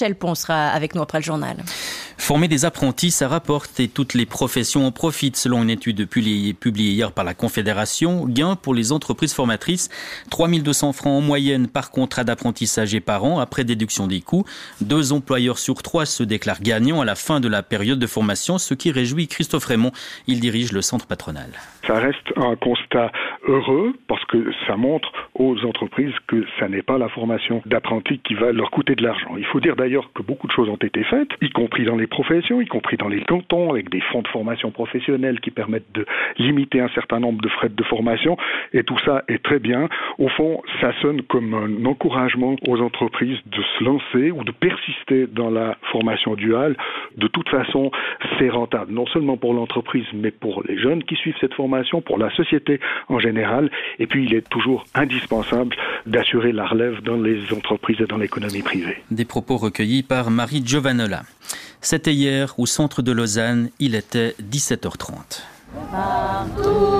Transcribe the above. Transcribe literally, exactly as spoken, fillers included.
Michel Pons sera avec nous après le journal. Former des apprentis, ça rapporte et toutes les professions en profitent selon une étude publiée hier par la Confédération. Gain pour les entreprises formatrices, trois mille deux cents francs en moyenne par contrat d'apprentissage et par an après déduction des coûts. Deux employeurs sur trois se déclarent gagnants à la fin de la période de formation, ce qui réjouit Christophe Raymond. Il dirige le centre patronal. Ça reste un constat heureux parce que ça montre aux entreprises que ça n'est pas la formation d'apprentis qui va leur coûter de l'argent. Il faut dire d'ailleurs que beaucoup de choses ont été faites, y compris dans les professions, y compris dans les cantons, avec des fonds de formation professionnelle qui permettent de limiter un certain nombre de frais de formation. Et tout ça est très bien. Au fond, ça sonne comme un encouragement aux entreprises de se lancer ou de persister dans la formation duale. De toute façon, c'est rentable, non seulement pour l'entreprise, mais pour les jeunes qui suivent cette formation, pour la société en général. Et puis, il est toujours indispensable d'assurer la relève dans les entreprises et dans l'économie privée. Des propos recueillis par Marie Giovanola. C'était hier au centre de Lausanne, il était dix-sept heures trente. Partout.